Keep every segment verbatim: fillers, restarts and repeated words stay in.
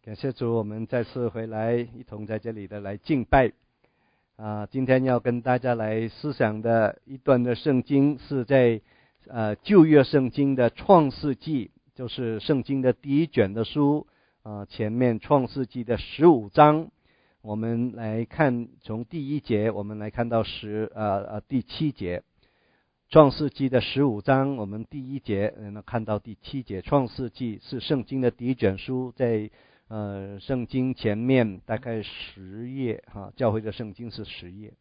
感谢主，我们再次回来，一同在这里的来敬拜。啊，今天要跟大家来思想的一段的圣经是在呃旧约圣经的创世纪，就是圣经的第一卷的书啊，前面创世纪的十五章，我们来看从第一节，我们来看到十呃呃第七节。创世纪的十五章，我们第一节能看到第七节。创世纪是圣经的第一卷书，在呃，圣经前面大概十页哈，教会的圣经是十页。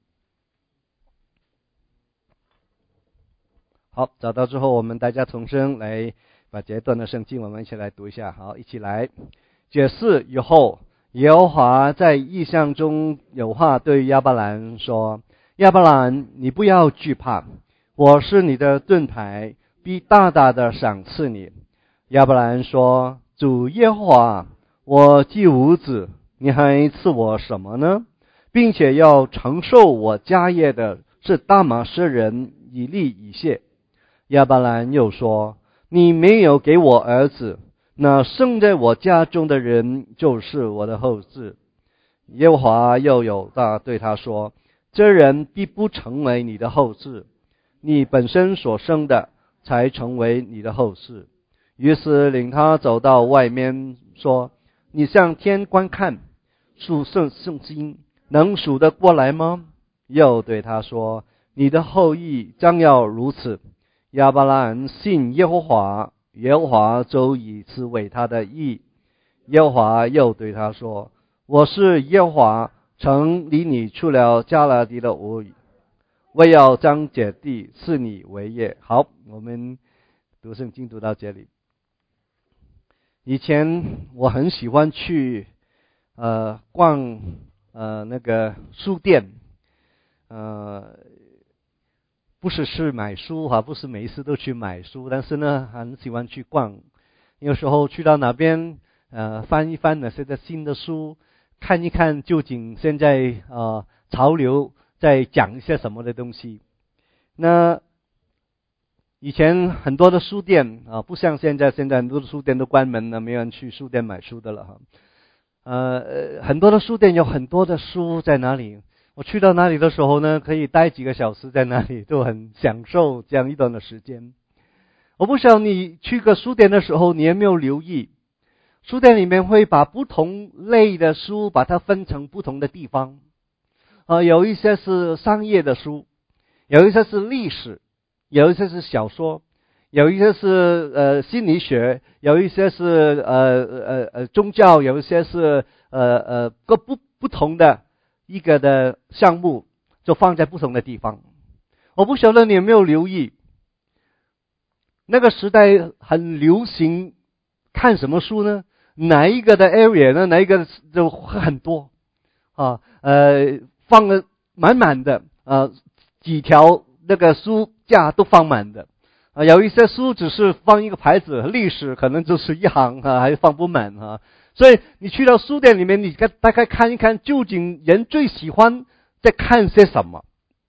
好，找到之后，我们大家同声来把这段的圣经，我们一起来读一下。好，一起来。解释以后，耶和华在异象中有话对亚伯兰说：“亚伯兰，你不要惧怕，我是你的盾牌，必大大的赏赐你。”亚伯兰说：“主耶和华，我既无子，你还赐我什么呢？并且要承受我家业的是大马士人以利以谢。”亚伯兰又说：“你没有给我儿子，那生在我家中的人就是我的后嗣。”耶和华又有大对他说：“这人必不成为你的后嗣，你本身所生的才成为你的后嗣。”于是领他走到外面，说：“你向天观看，数圣圣经，能数得过来吗？”又对他说：“你的后裔将要如此。”亚伯兰信耶和华，耶和华就以此为他的义。耶和华又对他说：“我是耶和华，曾领你出了迦勒底的屋宇，为要将这地赐你为业。”好，我们读圣经读到这里。以前我很喜欢去呃逛呃那个书店，呃不是是买书哈，不是每一次都去买书，但是呢很喜欢去逛。有时候去到哪边呃翻一翻那些的新的书，看一看究竟现在呃潮流在讲一些什么的东西。那以前很多的书店啊，不像现在，现在很多的书店都关门了，没有人去书店买书的了哈。呃，很多的书店有很多的书在哪里？我去到那里的时候呢，可以待几个小时在那里，都很享受这样一段的时间。我不知道你去个书店的时候，你有没有留意，书店里面会把不同类的书把它分成不同的地方啊，有一些是商业的书，有一些是历史。有一些是小说，有一些是呃心理学，有一些是呃呃呃宗教，有一些是呃呃各不不同的一个的项目，就放在不同的地方。我不晓得你有没有留意，那个时代很流行看什么书呢？哪一个的 area 呢？哪一个就很多啊？呃，放了满满的呃几条那个书架都放满的啊，有一些书只是放一个牌子，历史可能就是一行啊，还放不满啊。所以你去到书店里面，你大概看一看，究竟人最喜欢在看些什么。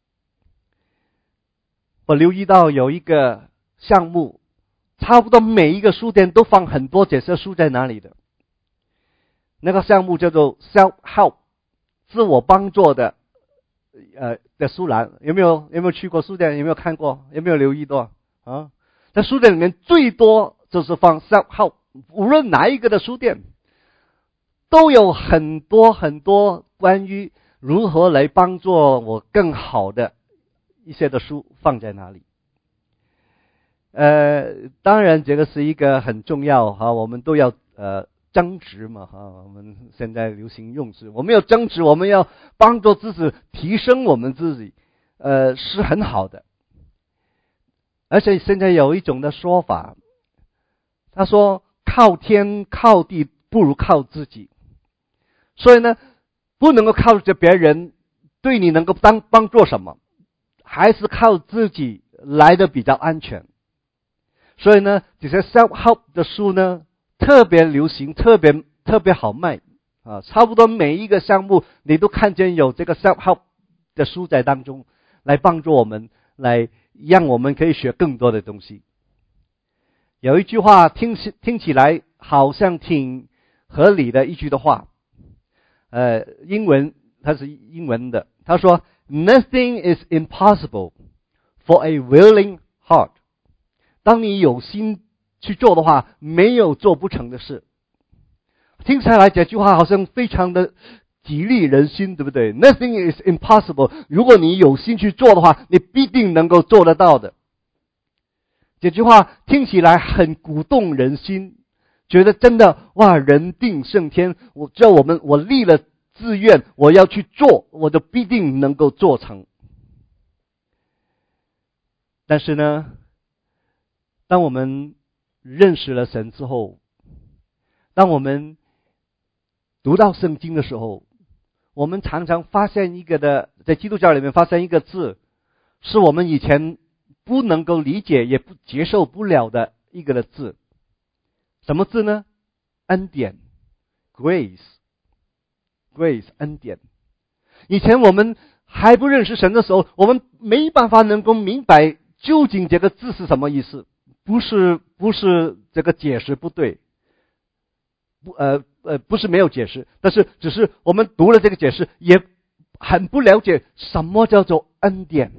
我留意到有一个项目，差不多每一个书店都放很多这些书在哪里的。那个项目叫做 self-help， 自我帮助的呃的书栏，有没有有没有去过书店？有没有看过？有没有留意到啊？在书店里面最多就是放 self-help， 无论哪一个的书店，都有很多很多关于如何来帮助我更好的一些的书放在哪里。呃，当然这个是一个很重要哈，我们都要呃。增值嘛哈，我们现在流行用词，我们要增值，我们要帮助自己提升我们自己，呃，是很好的。而且现在有一种的说法，他说靠天靠地不如靠自己，所以呢，不能够靠着别人对你能够帮帮助什么，还是靠自己来的比较安全。所以呢，这些 self-help 的书呢，特别流行，特别特别好卖啊！差不多每一个项目你都看见有这个 self-help 的书在当中，来帮助我们，来让我们可以学更多的东西。有一句话听听起来好像挺合理的一句的话。呃，英文它是英文的，他说 Nothing is impossible for a willing heart。 当你有心去做的话，没有做不成的事。听起来这句话好像非常的激励人心，对不对？ Nothing is impossible， 如果你有心去做的话，你必定能够做得到的。这句话听起来很鼓动人心，觉得真的哇，人定胜天，我只要我们我立了志愿，我要去做，我就必定能够做成。但是呢，当我们认识了神之后，当我们读到圣经的时候，我们常常发现一个的，在基督教里面发现一个字，是我们以前不能够理解也不接受不了的一个的字。什么字呢？恩典 ，grace，grace， 恩典。以前我们还不认识神的时候，我们没办法能够明白究竟这个字是什么意思。不是不是这个解释不对，不呃呃不是没有解释，但是只是我们读了这个解释，也很不了解什么叫做恩典。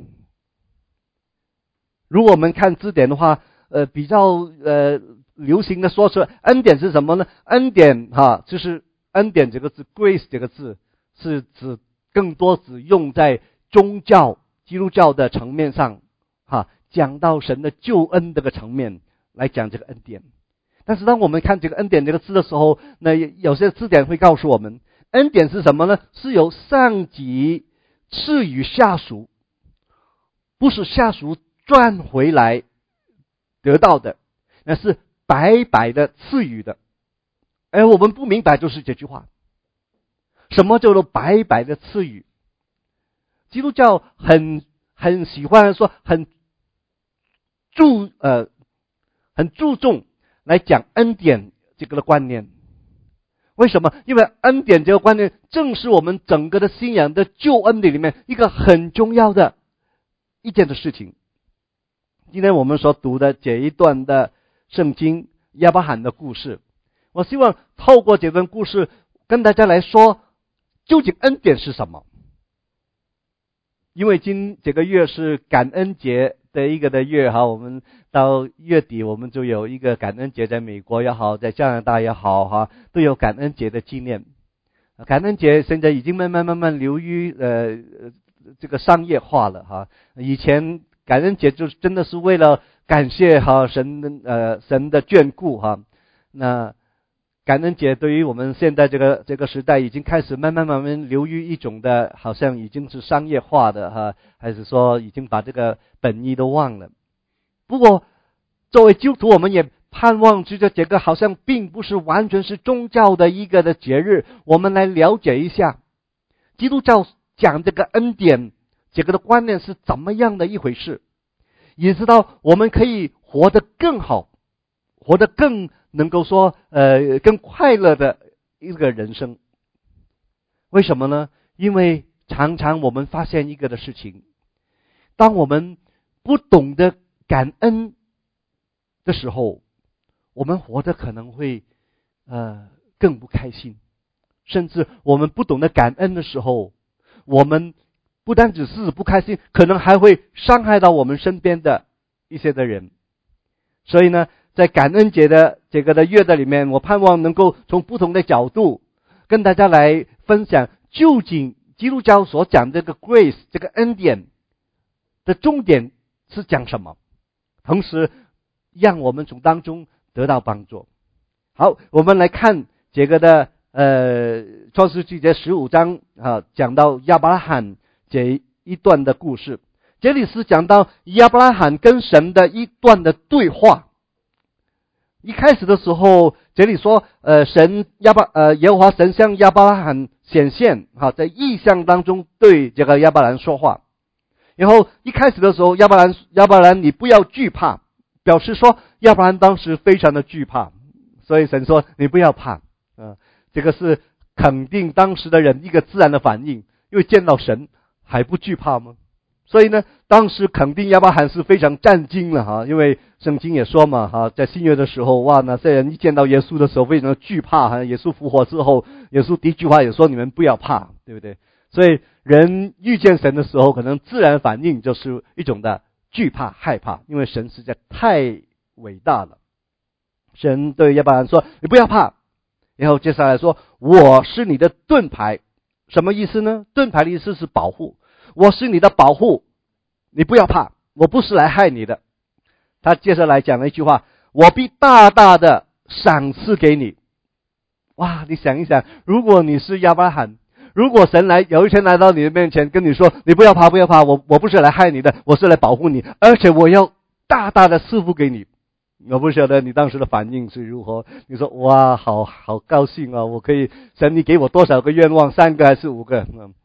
如果我们看字典的话，呃比较呃流行的说出恩典是什么呢？恩典哈，就是恩典这个字 ，grace 这个字是指更多只用在宗教基督教的层面上哈。讲到神的救恩这个层面来讲这个恩典。但是当我们看这个恩典这个字的时候，那有些字典会告诉我们，恩典是什么呢？是由上级赐予下属，不是下属赚回来得到的，那是白白的赐予的。而我们不明白就是这句话，什么叫做白白的赐予？基督教很很喜欢说很注呃很注重来讲恩典这个的观念。为什么？因为恩典这个观念正是我们整个的信仰的救恩里面一个很重要的一件的事情。今天我们所读的这一段的圣经亚伯罕的故事，我希望透过这段故事跟大家来说究竟恩典是什么。因为今这个月是感恩节的一个的月哈，我们到月底我们就有一个感恩节，在美国也好，在加拿大也好哈，都有感恩节的纪念。感恩节现在已经慢慢慢慢流于呃这个商业化了哈。以前感恩节就真的是为了感谢哈神的呃神的眷顾哈。那感恩节对于我们现在这个这个时代已经开始慢慢慢慢流于一种的，好像已经是商业化的哈，还是说已经把这个本意都忘了。不过作为基督徒，我们也盼望这个这个好像并不是完全是宗教的一个的节日，我们来了解一下基督教讲这个恩典这个的观念是怎么样的一回事，也知道我们可以活得更好，活得更能够说呃更快乐的一个人生。为什么呢？因为常常我们发现一个的事情，当我们不懂得感恩的时候，我们活得可能会呃更不开心。甚至我们不懂得感恩的时候，我们不单只是不开心，可能还会伤害到我们身边的一些的人。所以呢，在感恩节的这个的月的里面，我盼望能够从不同的角度跟大家来分享，究竟基督教所讲这个 grace 这个恩典的重点是讲什么，同时让我们从当中得到帮助。好，我们来看这个的呃创世纪这十五章啊，讲到亚伯拉罕这一段的故事。这里是讲到亚伯拉罕跟神的一段的对话。一开始的时候，这里说，呃，神亚伯呃耶和华神向亚伯拉罕显现，哈，在异象当中对这个亚伯兰说话。然后一开始的时候，亚伯兰亚伯兰你不要惧怕，表示说亚伯兰当时非常的惧怕，所以神说你不要怕，呃，这个是肯定当时的人一个自然的反应，因为见到神还不惧怕吗？ 所以呢，当时肯定亚伯拉罕是非常战惊了哈，因为圣经也说嘛哈，在新约的时候，哇，那些人一见到耶稣的时候非常的惧怕哈。耶稣复活之后，耶稣第一句话也说你们不要怕，对不对？所以人遇见神的时候，可能自然反应就是一种的惧怕、害怕，因为神实在太伟大了。神对亚伯拉罕说：“你不要怕。”然后接下来说：“我是你的盾牌。”什么意思呢？盾牌的意思是保护。我是你的保护，你不要怕，我不是来害你的。他接下来讲了一句话：“我必大大的赏赐给你。”哇，你想一想，如果你是亚伯拉罕，如果神来有一天来到你的面前跟你说：“你不要怕，不要怕，我我不是来害你的，我是来保护你，而且我要大大的赐福给你。”我不晓得你当时的反应是如何。你说：“哇，好好高兴啊！我可以，神你给我多少个愿望？三个还是五个？”嗯。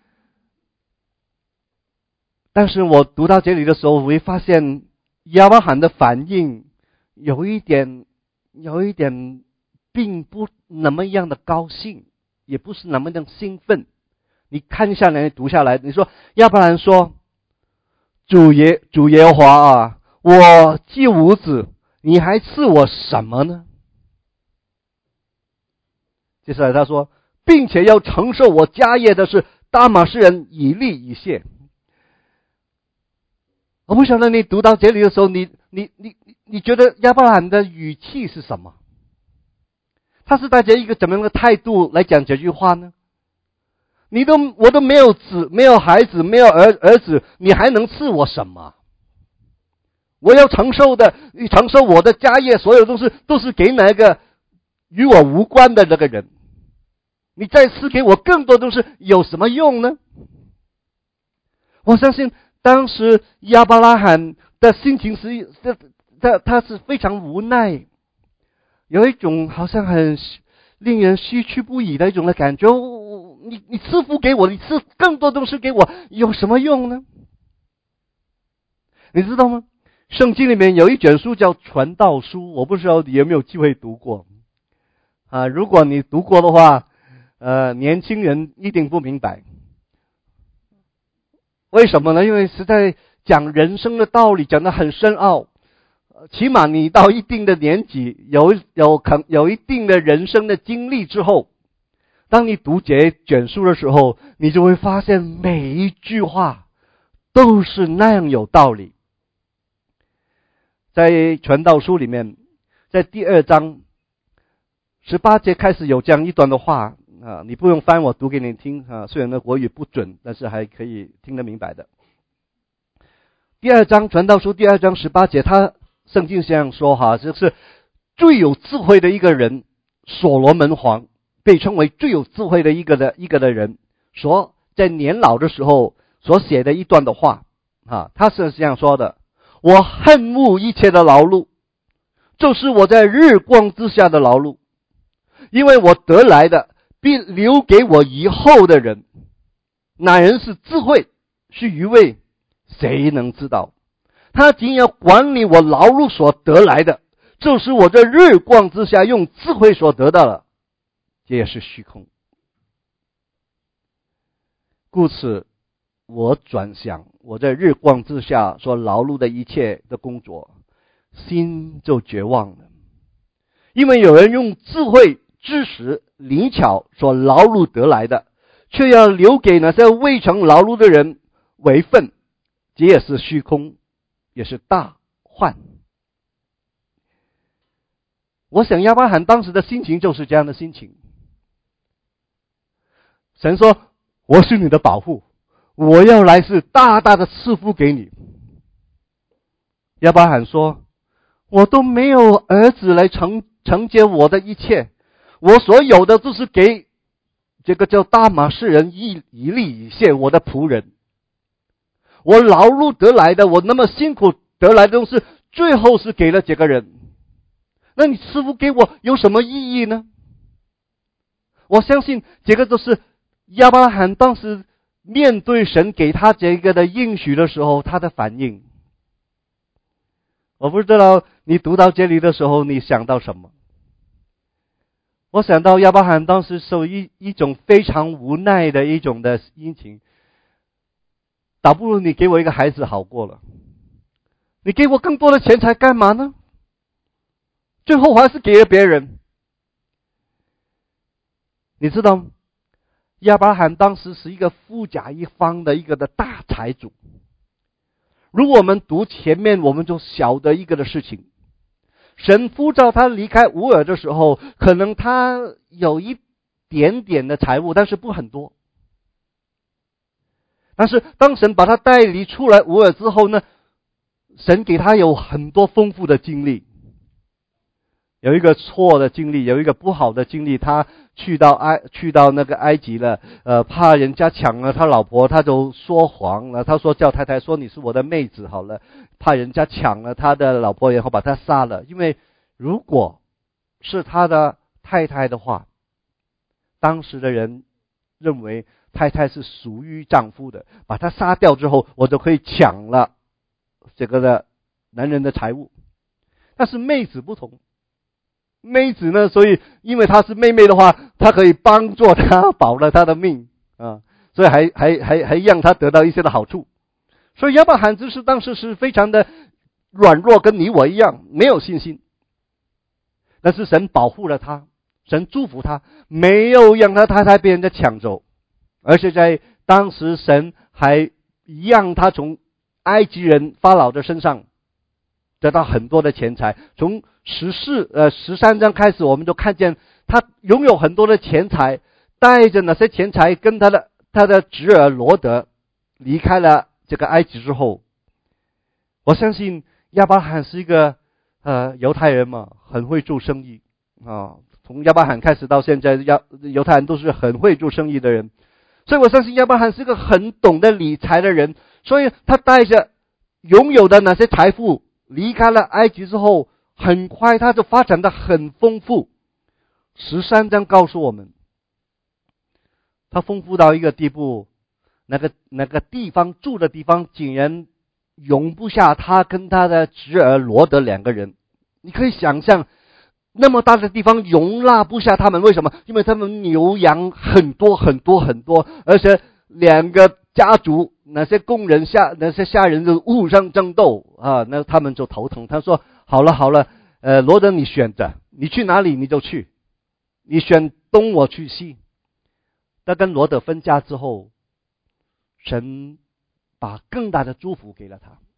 但是我读到这里的时候，我会发现亚伯拉罕的反应有一点，有一点并不那么样的高兴，也不是那么样兴奋。你看下来，读下来，你说亚伯拉罕说：“主耶主耶和华啊，我既无子，你还赐我什么呢？”接下来他说，并且要承受我家业的是大马士人以利以谢。我不晓得你读到这里的时候，你你你你觉得亚伯拉罕的语气是什么？他是带着一个怎么样的态度来讲这句话呢？你都我都没有子，没有孩子，没有儿儿子，你还能赐我什么？我要承受的，承受我的家业，所有都是都是给哪个与我无关的那个人。你再赐给我更多东西，有什么用呢？我相信当时亚伯拉罕的心情是，他他是非常无奈，有一种好像很令人唏嘘不已的一种的感觉。你你赐福给我，你赐更多东西给我，有什么用呢？你知道吗？圣经里面有一卷书叫《传道书》，我不知道你有没有机会读过啊？如果你读过的话，呃，年轻人一定不明白。为什么呢？因为实在讲人生的道理讲得很深奥，起码你到一定的年纪，有有可有一定的人生的经历之后，当你读这卷书的时候，你就会发现每一句话都是那样有道理。在传道书里面，在第二章十八节开始有这样一段的话啊，你不用翻，我读给你听啊。虽然呢国语不准，但是还可以听得明白的。第二章传道书第二章十八节，他圣经这样说哈，就是最有智慧的一个人，所罗门王被称为最有智慧的一个的一个的人，所在年老的时候所写的一段的话啊，他是这样说的：我恨恶一切的劳碌，就是我在日光之下的劳碌，因为我得来的必留给我以后的人。哪人是智慧，是愚昧，谁能知道？他仅要管理我劳碌所得来的，就是我在日光之下用智慧所得到的，这也是虚空。故此我转想我在日光之下所劳碌的一切的工作，心就绝望了。因为有人用智慧、知识、灵巧所劳碌得来的，却要留给那些未曾劳碌的人为分，这也是虚空，也是大患。我想亚伯拉罕当时的心情就是这样的心情。神说：我是你的保护，我要来是大大的赐福给你。亚伯拉罕说：我都没有儿子来承承接我的一切，我所有的都是给这个叫大马士人以以利以谢，我的仆人。我劳碌得来的，我那么辛苦得来的东西，最后是给了这个人。那你赐福给我有什么意义呢？我相信这个都是亚伯拉罕当时面对神给他这个的应许的时候，他的反应。我不知道你读到这里的时候，你想到什么？我想到亚伯拉罕当时受一一种非常无奈的一种的心情。 倒不如你给我一个孩子好过了。你给我更多的钱财干嘛呢？最后还是给了别人。你知道亚伯拉罕当时是一个富甲一方的一个的大财主。如果我们读前面，我们就晓得一个的事情，神呼召他离开乌尔的时候，可能他有一点点的财物，但是不很多。但是当神把他带离出来乌尔之后呢，神给他有很多丰富的经历。有一个错的经历，有一个不好的经历，他去到埃去到那个埃及了，呃，怕人家抢了他老婆，他就说谎了。他说叫太太说你是我的妹子好了，怕人家抢了他的老婆，然后把他杀了。因为如果是他的太太的话，当时的人认为太太是属于丈夫的，把他杀掉之后，我就可以抢了这个的男人的财物。但是妹子不同。妹子呢，所以因为她是妹妹的话，她可以帮助她保了她的命啊，所以还还还还让她得到一些的好处。所以亚伯拉罕就是当时是非常的软弱，跟你我一样没有信心。但是神保护了他，神祝福他，没有让他太太被人家抢走，而且在当时神还让他从埃及人法老的身上得到很多的钱财。从十四呃十三章开始，我们就看见他拥有很多的钱财，带着那些钱财跟他的他的侄儿罗德离开了这个埃及之后，我相信亚伯拉罕是一个呃犹太人嘛，很会做生意啊。从亚伯拉罕开始到现在，亚犹太人都是很会做生意的人，所以我相信亚伯拉罕是一个很懂得理财的人。所以他带着拥有的那些财富离开了埃及之后，很快他就发展得很丰富。十三章告诉我们，他丰富到一个地步，那个那个地方住的地方竟然容不下他跟他的侄儿罗德两个人。你可以想象，那么大的地方容纳不下他们，为什么？因为他们牛羊很多很多很多，而且两个家族那些工人下那些下人就互相争斗啊，那他们就头疼。他说好了好了，呃，罗德你选择，你去哪里你就去，你选东我去西。他跟罗德分家之后，神把更大的祝福给了他，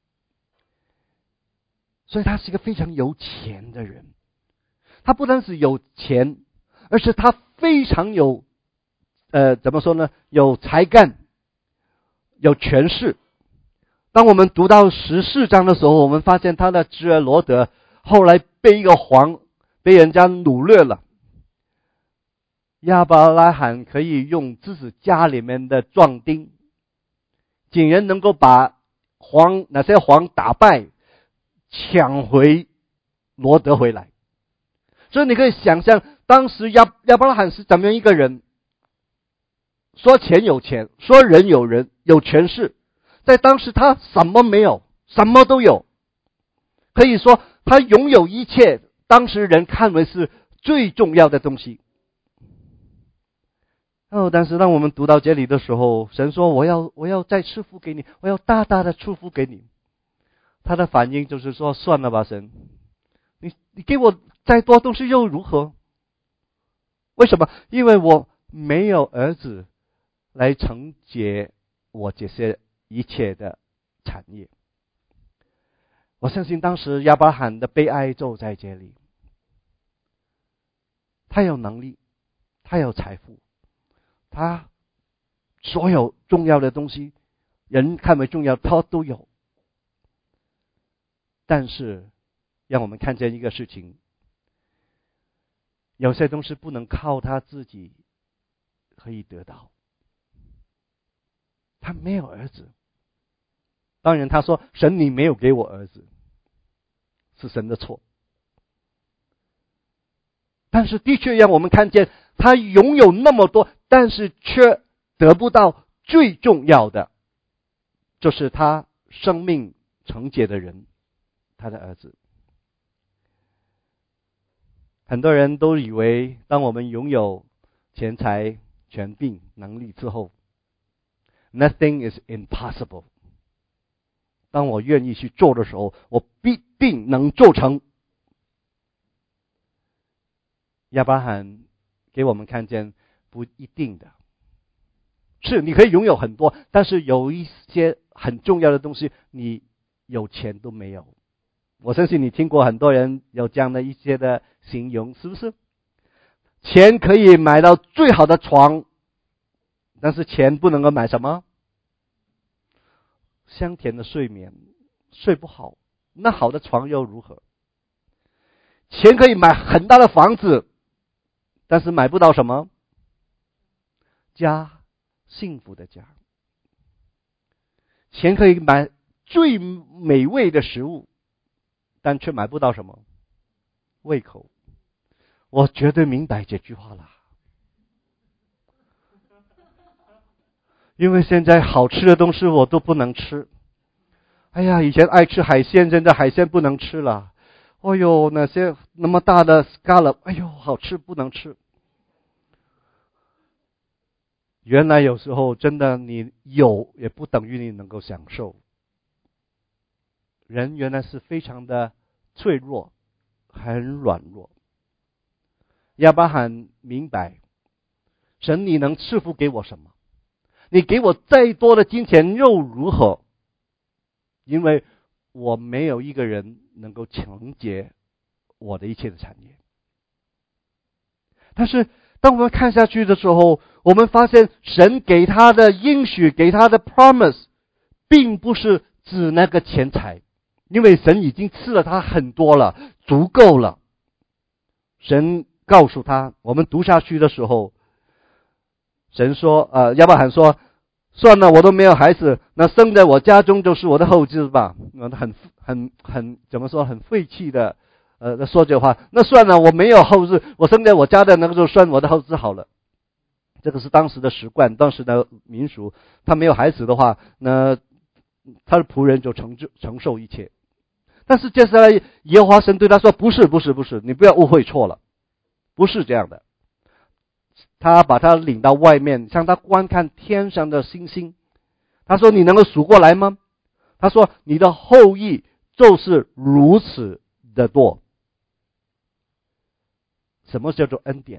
所以他是一个非常有钱的人。他不单是有钱，而且他非常有呃怎么说呢，有才干，有权势。当我们读到十四章的时候，我们发现他的侄儿罗德后来被一个皇被人家掳掠了。亚伯拉罕可以用自己家里面的壮丁，竟然能够把皇那些皇打败，抢回罗德回来。所以你可以想象当时亚亚伯拉罕是怎么样一个人。说钱有钱，说人有人，有权势，在当时他什么没有，什么都有，可以说他拥有一切当时人看为是最重要的东西。哦，但是当我们读到这里的时候，神说我要我要再赐福给你，我要大大的祝福给你。他的反应就是说算了吧，神，你你给我再多东西又如何？为什么？因为我没有儿子来承接我这些一切的产业。我相信当时亚伯拉罕的悲哀就在这里。他有能力，他有财富，他所有重要的东西，人看为重要，他都有。但是让我们看见一个事情，有些东西不能靠他自己可以得到。他没有儿子，当然他说神你没有给我儿子，是神的错。但是的确让我们看见他拥有那么多，但是却得不到最重要的，就是他生命承接的人，他的儿子。很多人都以为当我们拥有钱财、权柄、能力之后， Nothing is impossible。当我愿意去做的时候，我必定能做成。亚伯拉罕给我们看见不一定的，是你可以拥有很多，但是有一些很重要的东西你有钱都没有。我相信你听过很多人有这样的一些的形容，是不是？钱可以买到最好的床，但是钱不能够买什么？香甜的睡眠，睡不好，那好的床又如何？钱可以买很大的房子，但是买不到什么？家，幸福的家。钱可以买最美味的食物，但却买不到什么？胃口。我绝对明白这句话了。因为现在好吃的东西我都不能吃。哎呀，以前爱吃海鲜，现在海鲜不能吃了。哎呦，那些那么大的 scallop， 哎呦，好吃不能吃。原来有时候真的你有也不等于你能够享受。人原来是非常的脆弱，很软弱。亚伯拉罕明白，神你能赐福给我什么？你给我再多的金钱又如何？因为我没有一个人能够承接我的一切的产业。但是当我们看下去的时候，我们发现神给他的应许，给他的 promise 并不是指那个钱财，因为神已经赐了他很多了，足够了。神告诉他，我们读下去的时候，神说呃，亚伯拉罕说，算了，我都没有孩子，那生在我家中就是我的后嗣吧。很很很怎么说，很废气的呃说这话。那算了，我没有后嗣，我生在我家的那个就算我的后嗣好了。这个是当时的习惯，当时的民俗。他没有孩子的话，那他的仆人就承承受一切。但是接下来耶和华神对他说，不是不是不是，你不要误会错了，不是这样的。他把他领到外面，向他观看天上的星星。他说，你能够数过来吗？他说，你的后裔就是如此的多。什么叫做恩典？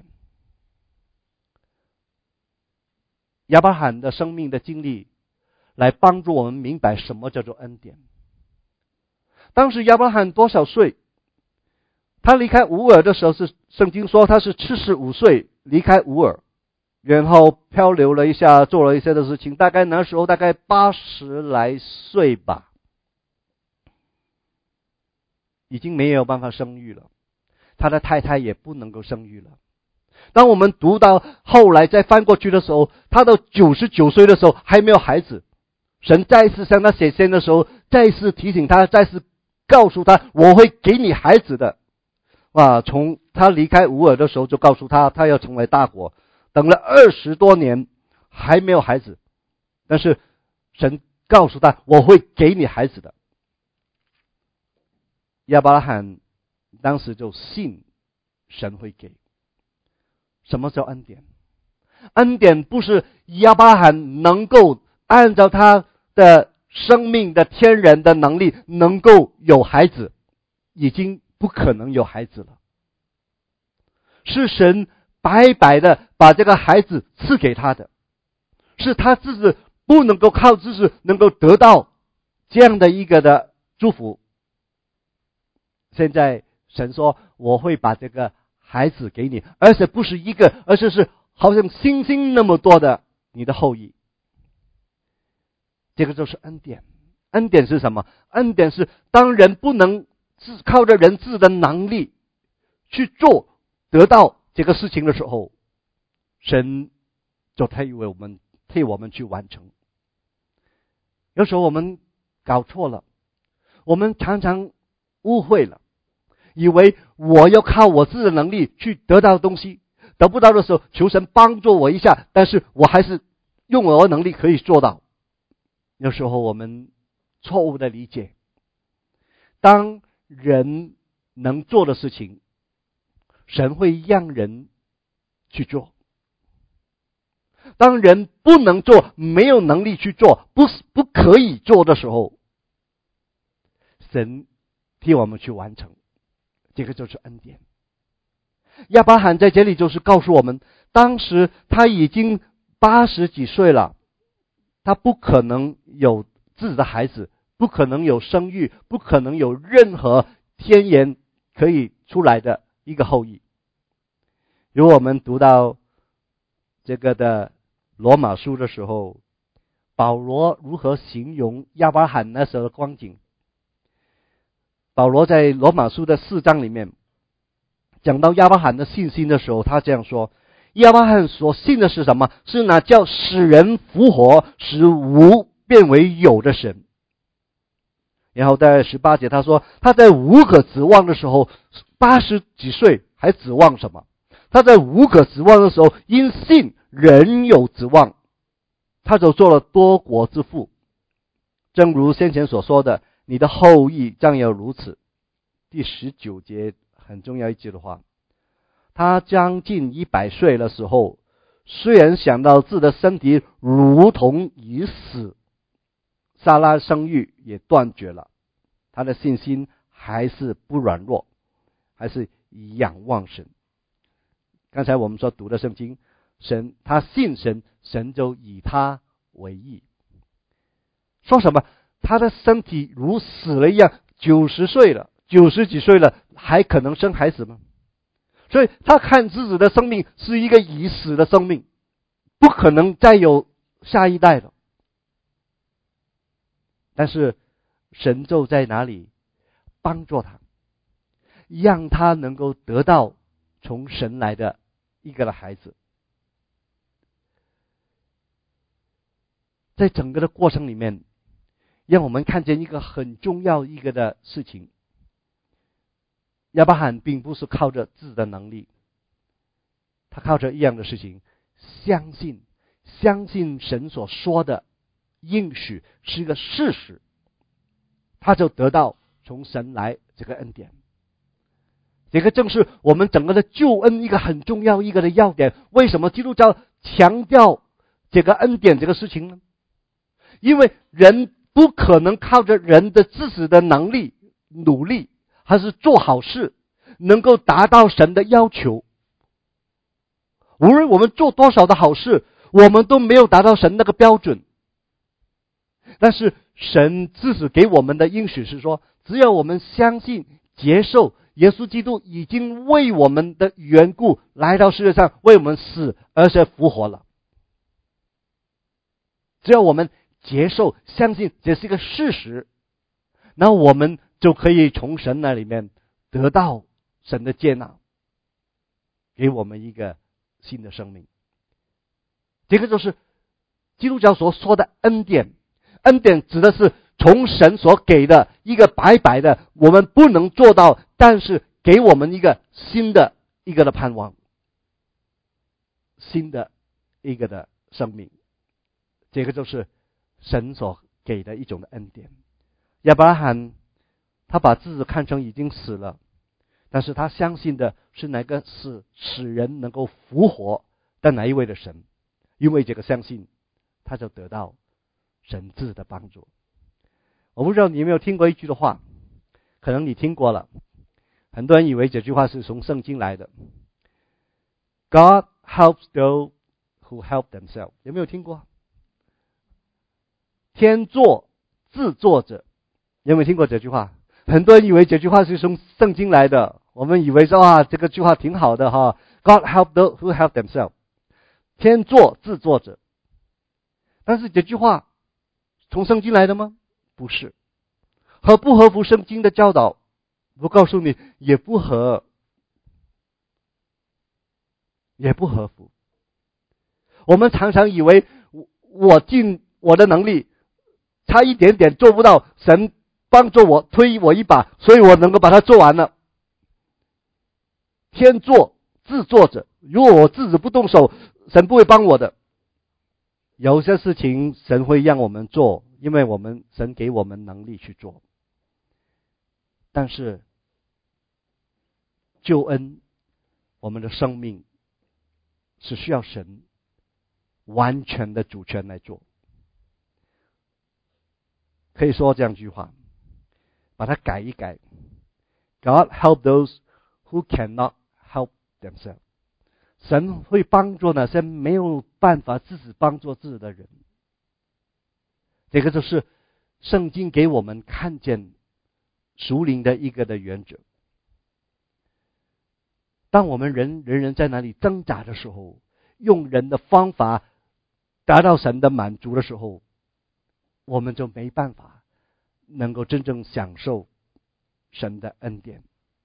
亚伯拉罕的生命的经历来帮助我们明白什么叫做恩典。当时亚伯拉罕多少岁？他离开乌尔的时候，是圣经说他是七十五岁离开乌尔，然后漂流了一下，做了一些的事情，大概那时候大概八十来岁吧，已经没有办法生育了，他的太太也不能够生育了。当我们读到后来再翻过去的时候，他到九十九岁的时候还没有孩子。神再次向他显现的时候，再次提醒他，再次告诉他，我会给你孩子的。哇！从他离开乌尔的时候就告诉他，他要成为大国。等了二十多年还没有孩子，但是神告诉他，我会给你孩子的。亚伯拉罕当时就信神会给。什么叫恩典？恩典不是亚伯拉罕能够按照他的生命的天然的能力能够有孩子，已经不可能有孩子了。是神白白的把这个孩子赐给他的，是他自己不能够靠自己能够得到这样的一个的祝福。现在神说，我会把这个孩子给你，而且不是一个，而且是好像星星那么多的你的后裔。这个就是恩典。恩典是什么？恩典是当人不能靠着人自己的能力去做得到这个事情的时候，神就替为我们替我们去完成。有时候我们搞错了，我们常常误会了，以为我要靠我自己的能力去得到东西，得不到的时候求神帮助我一下，但是我还是用我的能力可以做到。有时候我们错误的理解，当人能做的事情，神会让人去做。 当人不能做，没有能力去做，不不可以做的时候，神替我们去完成，这个就是恩典。亚伯拉罕在这里就是告诉我们，当时他已经八十几岁了，他不可能有自己的孩子，不可能有生育，不可能有任何天然可以出来的一个后裔。如果我们读到这个的罗马书的时候，保罗如何形容亚伯拉罕那时候的光景？保罗在罗马书的四章里面讲到亚伯拉罕的信心的时候，他这样说：亚伯拉罕所信的是什么？是那叫使人复活，使无变为有的神。然后在十八节他说，他在无可指望的时候，八十几岁还指望什么？他在无可指望的时候，因信仍有指望，他就做了多国之父。正如先前所说的，你的后裔将要如此。第十九节很重要一句的话，他将近一百岁的时候，虽然想到自己的身体如同已死，撒拉生育也断绝了，他的信心还是不软弱，还是仰望神。刚才我们所读的圣经，神他信神，神就以他为义。说什么？他的身体如死了一样，九十岁了，九十几岁了，还可能生孩子吗？所以他看自己的生命是一个已死的生命，不可能再有下一代了。但是神就在哪里帮助他，让他能够得到从神来的一个的孩子。在整个的过程里面，让我们看见一个很重要一个的事情，亚伯拉罕并不是靠着自己的能力，他靠着一样的事情，相信相信神所说的应许是一个事实，他就得到从神来这个恩典。这个正是我们整个的救恩一个很重要一个的要点。为什么基督教强调这个恩典这个事情呢？因为人不可能靠着人的自己的能力努力，还是做好事能够达到神的要求。无论我们做多少的好事，我们都没有达到神那个标准。但是神自己给我们的应许是说，只要我们相信接受耶稣基督已经为我们的缘故来到世界上，为我们死而且复活了。只要我们接受相信这是一个事实，那我们就可以从神那里面得到神的接纳，给我们一个新的生命。这个就是基督教所说的恩典。恩典指的是从神所给的一个白白的，我们不能做到，但是给我们一个新的一个的盼望，新的一个的生命。这个就是神所给的一种的恩典。亚伯拉罕他把自己看成已经死了，但是他相信的是哪个是使人能够复活的哪一位的神，因为这个相信，他就得到神自己的帮助。我不知道你有没有听过一句的话，可能你听过了，很多人以为这句话是从圣经来的， God helps those who help themselves。 有没有听过？天作自作者，有没有听过这句话？很多人以为这句话是从圣经来的，我们以为说啊，这个句话挺好的哈 ，God help those who help themselves， 天作自作者。但是这句话从圣经来的吗？不是。合不合乎圣经的教导？我告诉你，也不合，也不合乎。我们常常以为我尽我的能力，差一点点做不到，神帮助我推我一把，所以我能够把它做完了。天作自作者，如果我自己不动手，神不会帮我的。有些事情神会让我们做，因为我们神给我们能力去做。但是救恩，我们的生命是需要神完全的主权来做。可以说这样一句话，把它改一改。God help those who cannot help themselves。神会帮助那些没有办法自己帮助自己的人。这个就是圣经给我们看见属灵的一个的原则。当我们人人人在那里挣扎的时候，用人的方法达到神的满足的时候，我们就没办法能够真正享受神的恩典。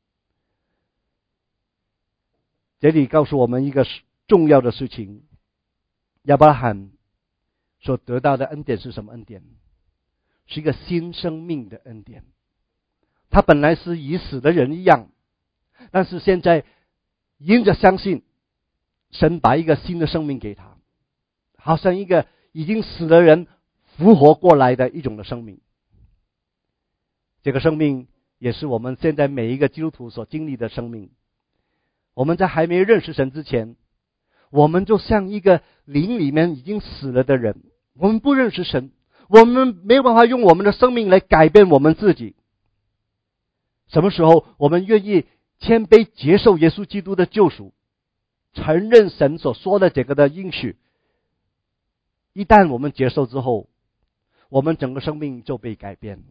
这里告诉我们一个重要的事情，亚伯拉罕所得到的恩典是什么恩典？是一个新生命的恩典。他本来是已死的人一样，但是现在因着相信，神把一个新的生命给他，好像一个已经死的人复活过来的一种的生命。这个生命也是我们现在每一个基督徒所经历的生命。我们在还没认识神之前，我们就像一个灵里面已经死了的人，我们不认识神，我们没有办法用我们的生命来改变我们自己。什么时候我们愿意谦卑接受耶稣基督的救赎，承认神所说的这个的应许，一旦我们接受之后，我们整个生命就被改变。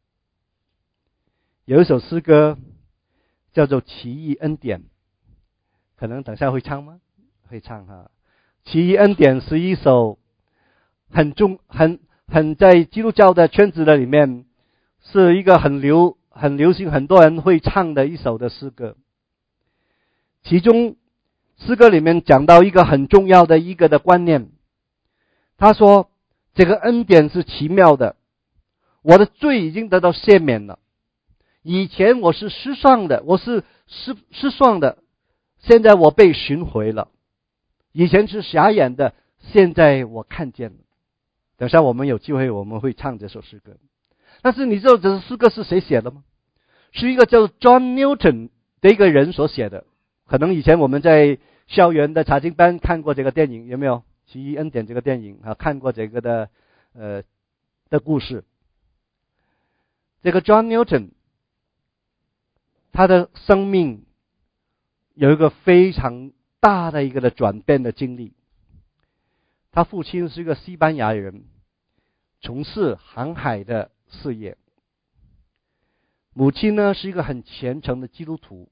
有一首诗歌叫做《奇异恩典》，可能等下会唱吗？会唱哈。奇异恩典是一首很重、很很在基督教的圈子的里面是一个很流很流行，很多人会唱的一首的诗歌。其中诗歌里面讲到一个很重要的一个的观念，他说这个恩典是奇妙的，我的罪已经得到赦免了。以前我是失丧的，我是失失丧的，现在我被寻回了。以前是瞎眼的，现在我看见了。等下我们有机会我们会唱这首诗歌。但是你知道这首诗歌是谁写的吗？是一个叫 John Newton 的一个人所写的。可能以前我们在校园的查经班看过这个电影，有没有？奇异恩典这个电影啊，看过这个的呃的故事。这个 John Newton 他的生命有一个非常大的一个的转变的经历。他父亲是一个西班牙人，从事航海的事业。母亲呢是一个很虔诚的基督徒，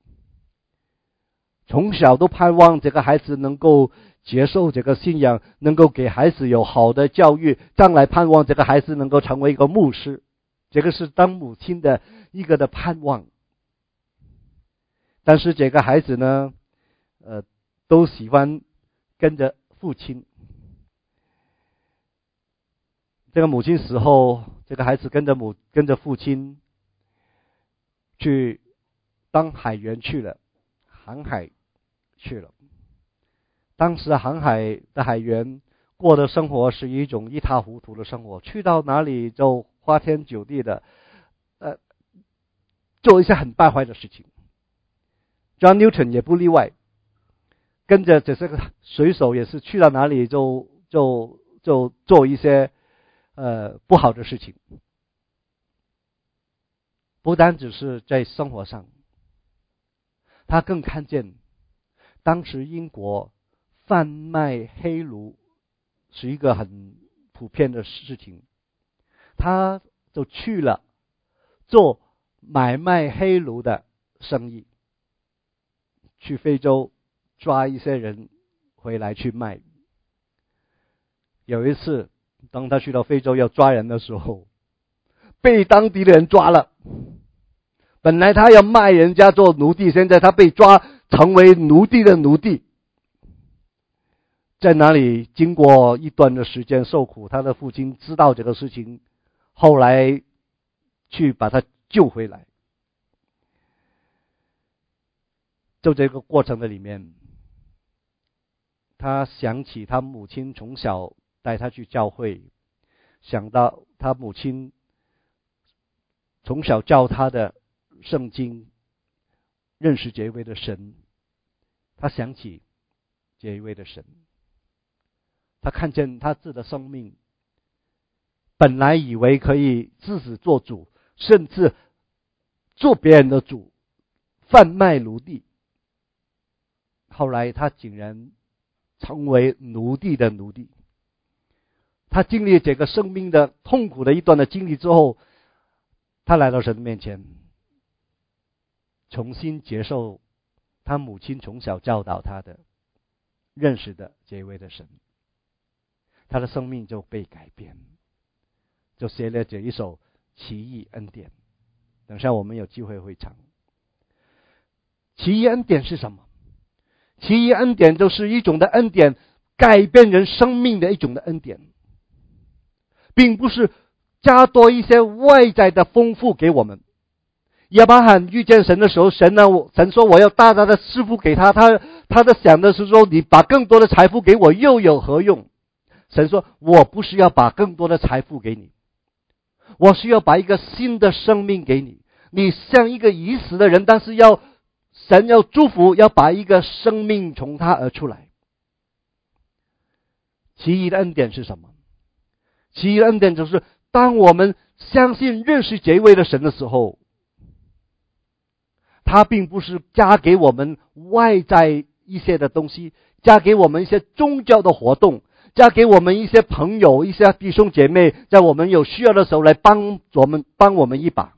从小都盼望这个孩子能够接受这个信仰，能够给孩子有好的教育，将来盼望这个孩子能够成为一个牧师。这个是当母亲的一个的盼望。但是这个孩子呢，呃，都喜欢跟着父亲。这个母亲死后，这个孩子跟着母跟着父亲去当海员去了，航海去了。当时航海的海员过的生活是一种一塌糊涂的生活，去到哪里就花天酒地的，呃，做一些很败坏的事情。John Newton 也不例外，跟着这些个水手也是去到哪里就就就做一些呃不好的事情。不单只是在生活上，他更看见当时英国贩卖黑奴是一个很普遍的事情，他就去了做买卖黑奴的生意，去非洲抓一些人回来去卖。有一次当他去到非洲要抓人的时候，被当地的人抓了。本来他要卖人家做奴隶，现在他被抓成为奴隶的奴隶。在哪里经过一段的时间受苦，他的父亲知道这个事情，后来去把他救回来。就这个过程的里面，他想起他母亲从小带他去教会，想到他母亲从小教他的圣经，认识这一位的神，他想起这一位的神。 他看见他自己的生命，本来以为可以自己做主，甚至做别人的主，贩卖奴隶。后来他竟然成为奴隶的奴隶。他经历这个生命的痛苦的一段的经历之后，他来到神的面前，重新接受他母亲从小教导他的、认识的这一位的神。他的生命就被改变，就写了这一首奇异恩典。等下我们有机会会唱。奇异恩典是什么？奇异恩典就是一种的恩典，改变人生命的一种的恩典，并不是加多一些外在的丰富给我们。亚伯拉罕遇见神的时候，神呢，神说我要大大的赐福给他，他他的想的是说，你把更多的财富给我又有何用？神说我不是要把更多的财富给你，我是要把一个新的生命给你。你像一个已死的人，但是要神要祝福，要把一个生命从他而出来。奇异的恩典是什么？奇异的恩典就是当我们相信认识这一位的神的时候，他并不是加给我们外在一些的东西，加给我们一些宗教的活动，加给我们一些朋友、一些弟兄姐妹，在我们有需要的时候来帮我们帮我们一把。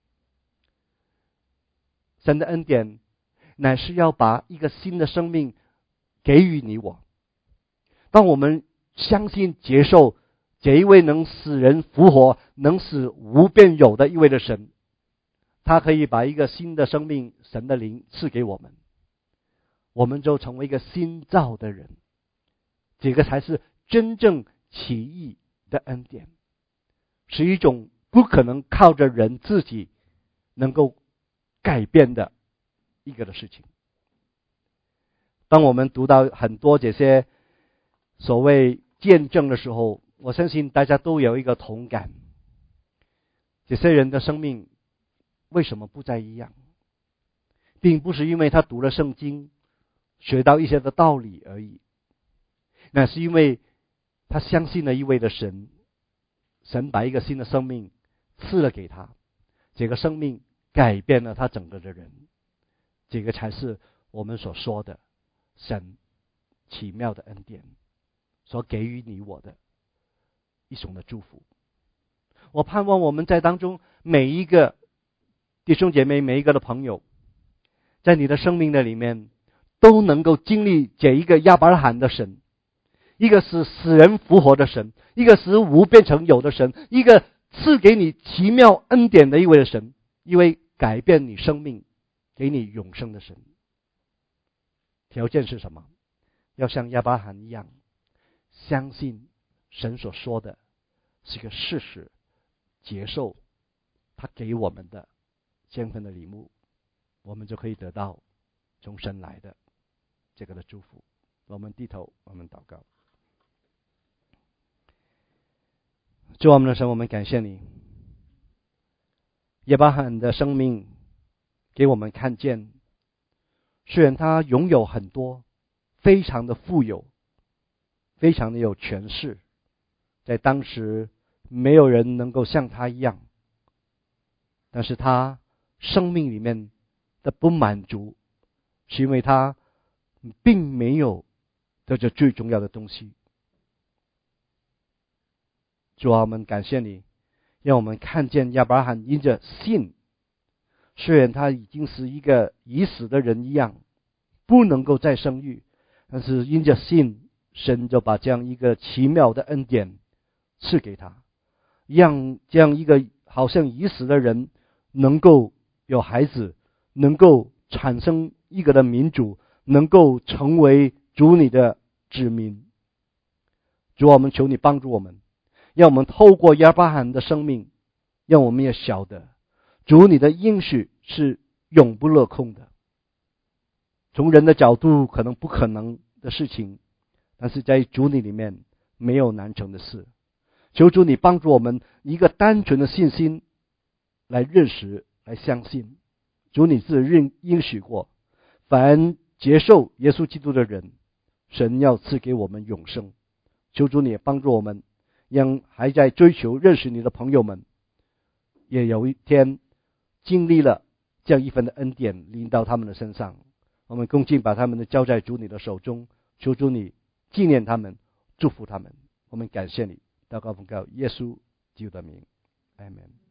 神的恩典乃是要把一个新的生命给予你我。当我们相信接受这一位能使人复活、能使无变有的一位的神，他可以把一个新的生命、神的灵赐给我们，我们就成为一个新造的人。这个才是真正奇异的恩典，是一种不可能靠着人自己能够改变的一个的事情。当我们读到很多这些所谓见证的时候，我相信大家都有一个同感，这些人的生命为什么不再一样？并不是因为他读了圣经，学到一些的道理而已，那是因为他相信了一位的神，神把一个新的生命赐了给他，这个生命改变了他整个的人。这个才是我们所说的神奇妙的恩典所给予你我的一种的祝福。我盼望我们在当中每一个弟兄姐妹，每一个的朋友，在你的生命的里面都能够经历这一个亚伯拉罕的神，一个是使人复活的神，一个使无变成有的神，一个赐给你奇妙恩典的一位的神，一位改变你生命给你永生的神。条件是什么？要像亚伯拉罕一样，相信神所说的是一个事实，接受他给我们的千分的礼物，我们就可以得到从神来的这个的祝福。我们低头，我们祷告。主我们的神，我们感谢你，亚伯拉罕的生命给我们看见，虽然他拥有很多，非常的富有，非常的有权势，在当时没有人能够像他一样，但是他生命里面的不满足，是因为他并没有得着最重要的东西。主啊，我们感谢你，让我们看见亚伯拉罕因着信，虽然他已经是一个已死的人一样，不能够再生育，但是因着信，神就把这样一个奇妙的恩典赐给他，让这样一个好像已死的人能够有孩子，能够产生一个的民族，能够成为主你的子民。主啊，我们求你帮助我们，让我们透过亚伯拉罕的生命，让我们也晓得主你的应许是永不落空的。从人的角度可能不可能的事情，但是在主你里面没有难成的事。求主你帮助我们一个单纯的信心来认识，来相信主你自己应许过，凡接受耶稣基督的人，神要赐给我们永生。 求主你也帮助我们，让还在追求认识你的朋友们，也有一天经历了这样一份的恩典临到他们的身上。我们恭敬把他们的交在主你的手中，求主你纪念他们，祝福他们。我们感谢你，祷告奉告耶稣基督的名，阿们。